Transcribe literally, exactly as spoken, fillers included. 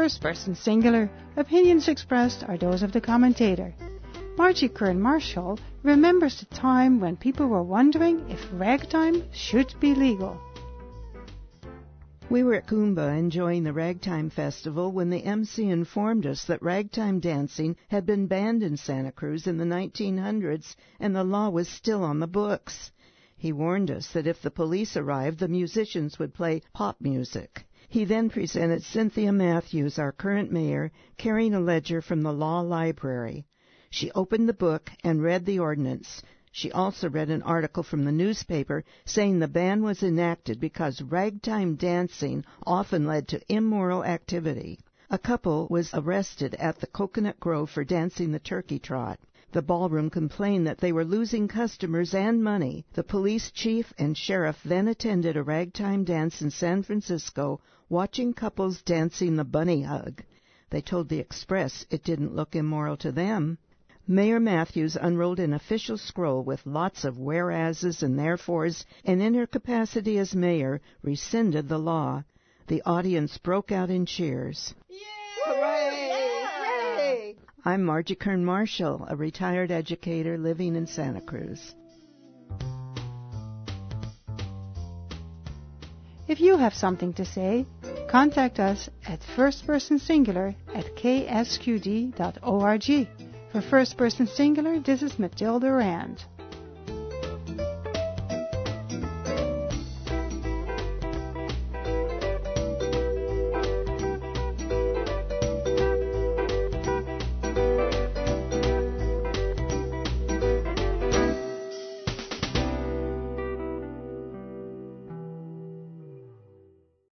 first person singular. Opinions expressed are those of the commentator. Margie Kern Marshall remembers the time when people were wondering if ragtime should be legal. We were at Coomba enjoying the Ragtime Festival when the M C informed us that ragtime dancing had been banned in Santa Cruz in the nineteen hundreds and the law was still on the books. He warned us that if the police arrived, the musicians would play pop music. He then presented Cynthia Matthews, our current mayor, carrying a ledger from the law library. She opened the book and read the ordinance. She also read an article from the newspaper saying the ban was enacted because ragtime dancing often led to immoral activity. A couple was arrested at the Coconut Grove for dancing the turkey trot. The ballroom complained that they were losing customers and money. The police chief and sheriff then attended a ragtime dance in San Francisco, watching couples dancing the bunny hug. They told the Express it didn't look immoral to them. Mayor Matthews unrolled an official scroll with lots of whereases and therefores, and in her capacity as mayor, rescinded the law. The audience broke out in cheers. Yay! Hooray! Yeah! Hooray! I'm Margie Kern Marshall, a retired educator living in Santa Cruz. If you have something to say, contact us at firstpersonsingular at k s q d dot org. For First Person Singular, this is Matilda Rand.